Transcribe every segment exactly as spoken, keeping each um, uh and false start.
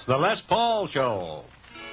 the Les Paul Show.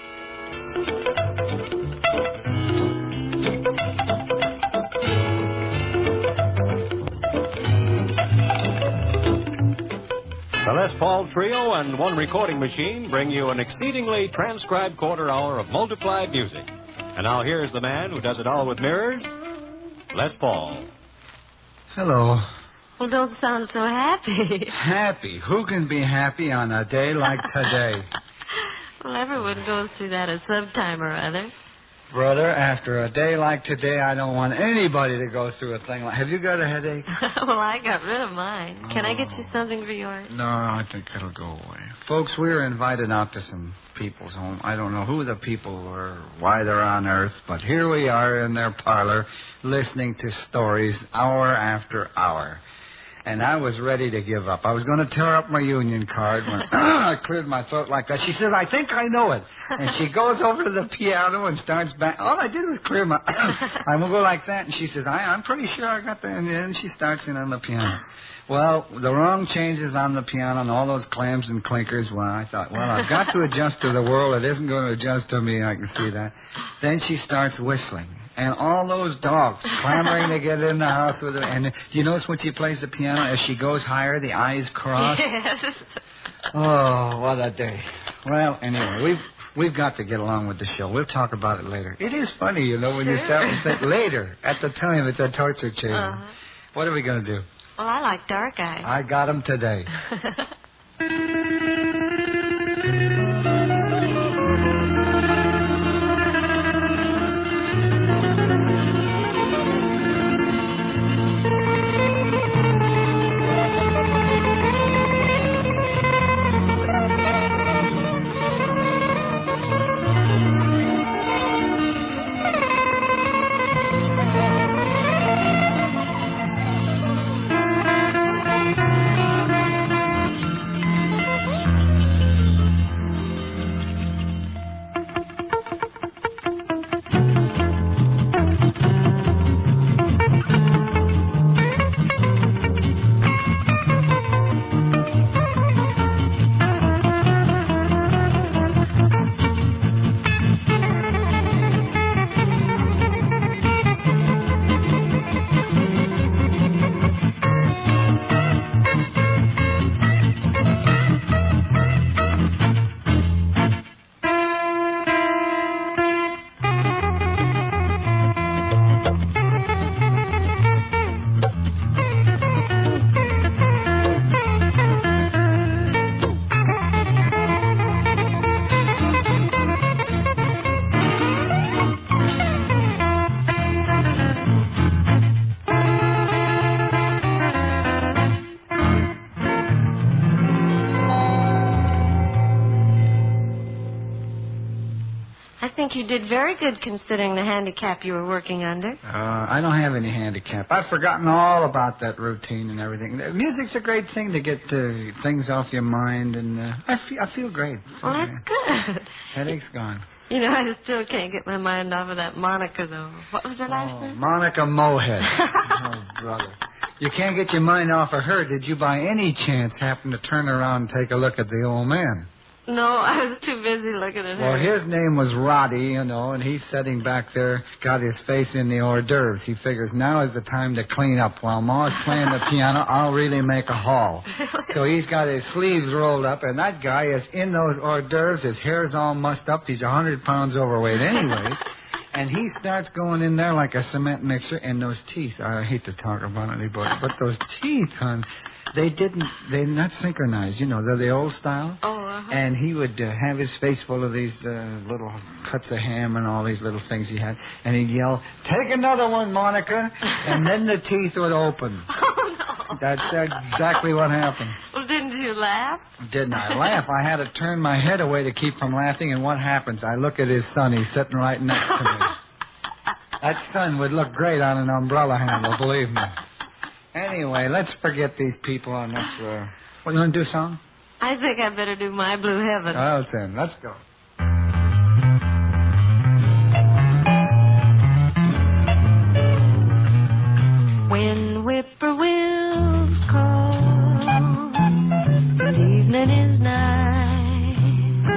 The Les Paul Trio and one recording machine bring you an exceedingly transcribed quarter hour of multiplied music. And now here's the man who does it all with mirrors, Les Paul. Hello. Well, don't sound so happy. Happy? Who can be happy on a day like today? Well, everyone goes through that at some time or other. Brother, after a day like today, I don't want anybody to go through a thing like... Have you got a headache? Well, I got rid of mine. Can oh. I get you something for yours? No, I think it'll go away. Folks, we were invited out to some people's home. I don't know who the people were, why they're on Earth, but here we are in their parlor listening to stories hour after hour. And I was ready to give up. I was going to tear up my union card when I cleared my throat like that. She said, I think I know it. And she goes over to the piano and starts back. All I did was clear my... I will go like that. And she says, I, I'm pretty sure I got that. And then she starts in on the piano. Well, the wrong changes on the piano and all those clams and clinkers. Well, I thought, well, I've got to adjust to the world. It isn't going to adjust to me. I can see that. Then she starts whistling. And all those dogs clamoring to get in the house with her. And do you notice when she plays the piano, as she goes higher, the eyes cross? Yes. Oh, what a day. Well, anyway, we've we've got to get along with the show. We'll talk about it later. It is funny, you know, when sure. you start to think later. At the time, it's a torture chamber. Uh-huh. What are we going to do? Well, I like dark eyes. I got them today. You did very good considering the handicap you were working under. Uh, I don't have any handicap. I've forgotten all about that routine and everything. Music's a great thing to get uh, things off your mind, and uh, I, feel, I feel great. Well, that's good. Headache's gone. You know, I still can't get my mind off of that Monica, though. What was her last oh, name? Monica Mohead. Oh, brother. You can't get your mind off of her. Did you by any chance happen to turn around and take a look at the old man? No, I was too busy looking at her. Well, his name was Roddy, you know, and he's sitting back there, got his face in the hors d'oeuvres. He figures now is the time to clean up. While Ma's playing the piano, I'll really make a haul. So he's got his sleeves rolled up, and that guy is in those hors d'oeuvres. His hair's all mussed up. He's a hundred pounds overweight anyway. And he starts going in there like a cement mixer, and those teeth, I hate to talk about anybody, but those teeth, hon, they didn't, they're not synchronized, you know, they're the old style. Oh, uh-huh. And he would uh, have his face full of these uh, little cuts of ham and all these little things he had. And he'd yell, take another one, Monica. And then the teeth would open. Oh, no. That's exactly what happened. Well, didn't you laugh? Didn't I laugh? I had to turn my head away to keep from laughing. And what happens? I look at his son. He's sitting right next to me. That son would look great on an umbrella handle, believe me. Anyway, let's forget these people and let's, uh... What, you want to do a song? I think I better do My Blue Heaven. Oh, then, let's go. When whippoorwills call, the evening is nigh.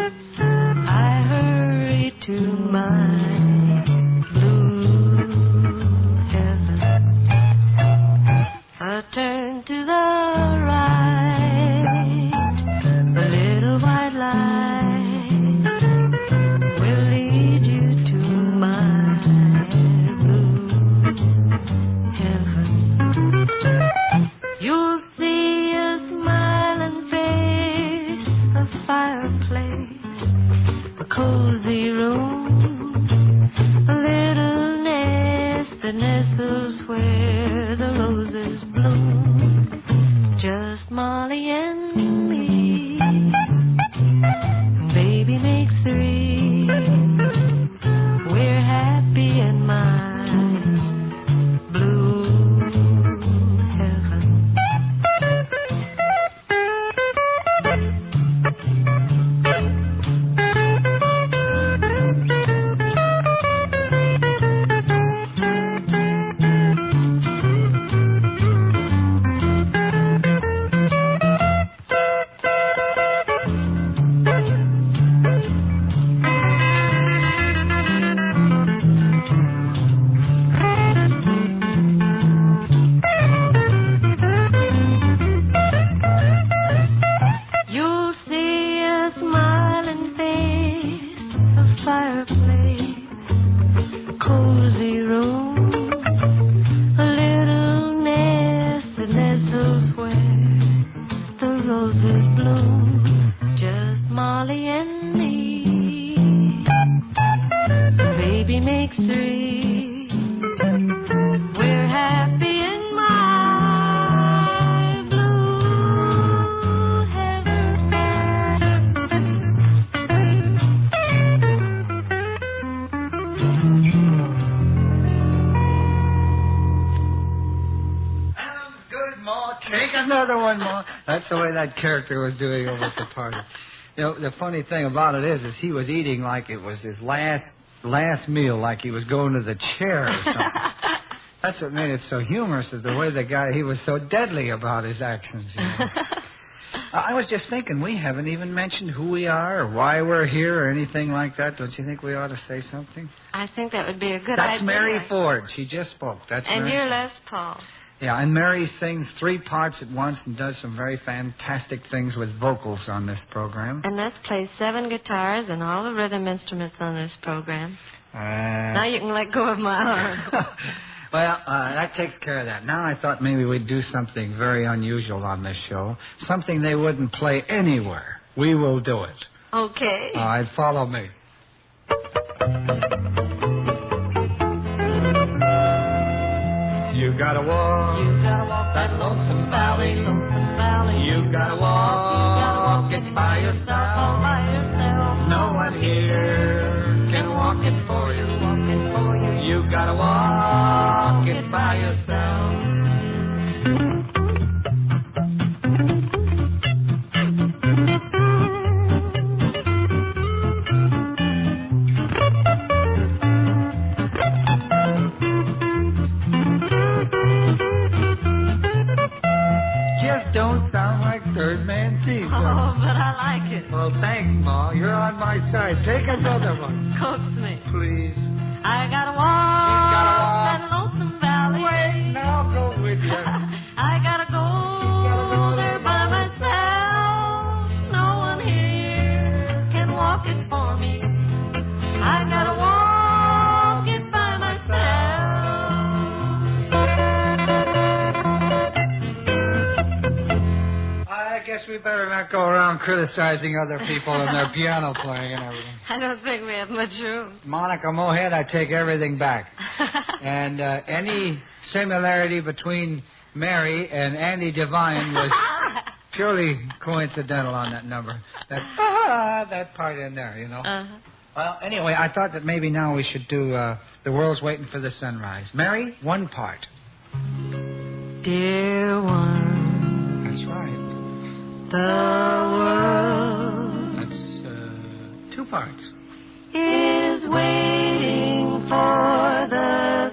Take another one more. That's the way that character was doing over at the party. You know, the funny thing about it is, is he was eating like it was his last last meal, like he was going to the chair or something. That's what made it so humorous, is the way the guy, he was so deadly about his actions. You know? I was just thinking, we haven't even mentioned who we are or why we're here or anything like that. Don't you think we ought to say something? I think that would be a good That's idea. That's Mary Ford. She just spoke. That's And Mary. you're Les Paul. Yeah, and Mary sings three parts at once and does some very fantastic things with vocals on this program. And Les plays seven guitars and all the rhythm instruments on this program. Uh, now you can let go of my arm. Well, uh, that takes care of that. Now I thought maybe we'd do something very unusual on this show, something they wouldn't play anywhere. We will do it. Okay. All right, follow me. You gotta walk, You gotta walk that lonesome valley. lonesome valley. You gotta walk, You gotta walk it by yourself. all by yourself. No one here can walk it for you. Walk it for you. You gotta walk it by yourself. Just don't sound like third man teeth. Oh, but I like it. Well, thanks, Ma. You're on my side. Take another one. Coax me. Please. I gotta walk. She's gotta walk. That lonesome valley. Wait, now I'll go with you. I gotta go, gotta go there by myself. No one here can walk it for me. I gotta walk it by myself. I guess we better not go around criticizing other people and their piano playing and everything. I don't think we have much room. Monica Mohead, I take everything back. And uh, any similarity between Mary and Andy Devine was purely coincidental on that number. That ah, that part in there, you know. Uh-huh. Well, anyway, I thought that maybe now we should do uh, The World's Waiting for the Sunrise. Mary, one part. Dear one, That's right. the world That's uh, two parts. is waiting for the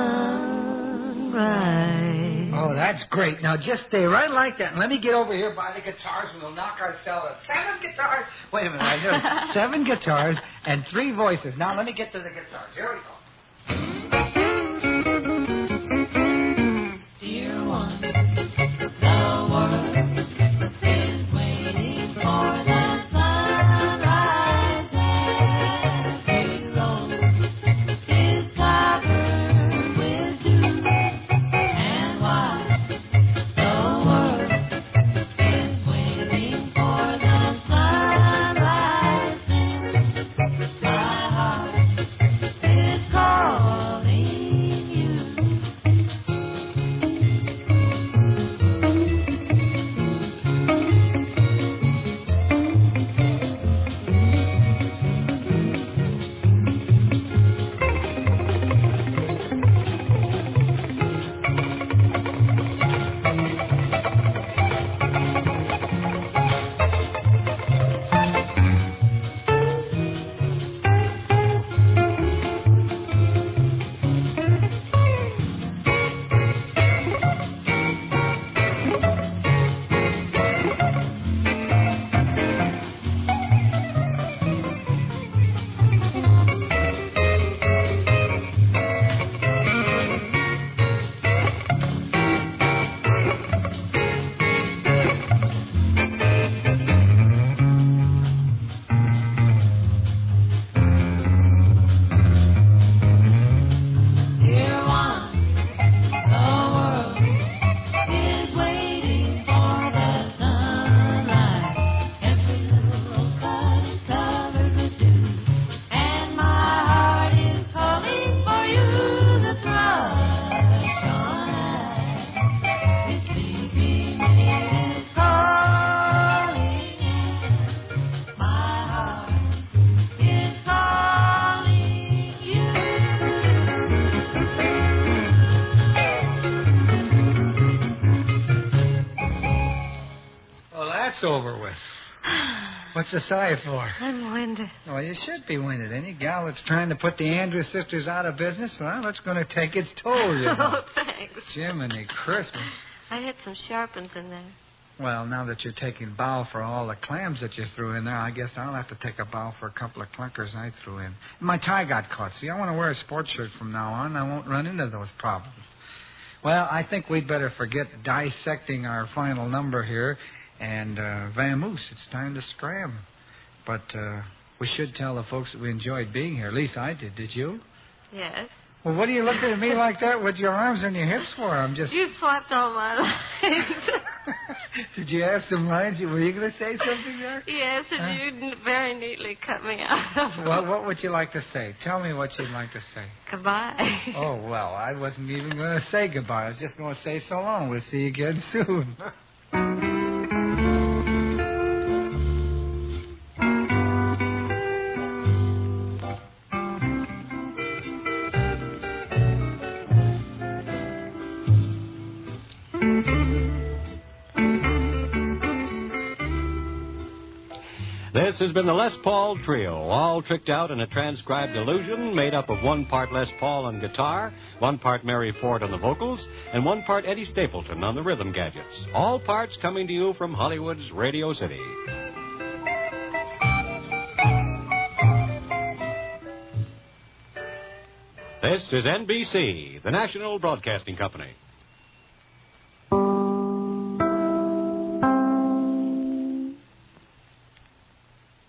sunrise. Oh, that's great. Now, just stay right like that. And let me get over here by the guitars, and we'll knock ourselves out. Seven guitars. Wait a minute. I know. Seven guitars and three voices. Now, let me get to the guitars. Here we go. Dear one, the world is waiting for the sunrise as it rolls, is covered with dew, and while the world is waiting for the sunrise, my heart is cold. over with. What's the sigh for? I'm winded. Well, you should be winded. Any gal that's trying to put the Andrews sisters out of business, well, it's going to take its toll, you know. Oh, thanks. Jiminy Christmas. I had some sharpens in there. Well, now that you're taking bow for all the clams that you threw in there, I guess I'll have to take a bow for a couple of clunkers I threw in. My tie got caught. See, I want to wear a sports shirt from now on. I won't run into those problems. Well, I think we'd better forget dissecting our final number here. And, uh, vamoose, it's time to scram. But, uh, we should tell the folks that we enjoyed being here. At least I did. Did you? Yes. Well, what are you looking at me like that with your arms and your hips for? I'm just... You swapped all my lines. Did you have some lines? Were you going to say something there? Yes, and Huh? you very neatly cut me out. Well, what would you like to say? Tell me what you'd like to say. Goodbye. Oh, well, I wasn't even going to say goodbye. I was just going to say so long. We'll see you again soon. This has been the Les Paul Trio, all tricked out in a transcribed illusion made up of one part Les Paul on guitar, one part Mary Ford on the vocals, and one part Eddie Stapleton on the rhythm gadgets. All parts coming to you from Hollywood's Radio City. This is N B C, the national broadcasting company.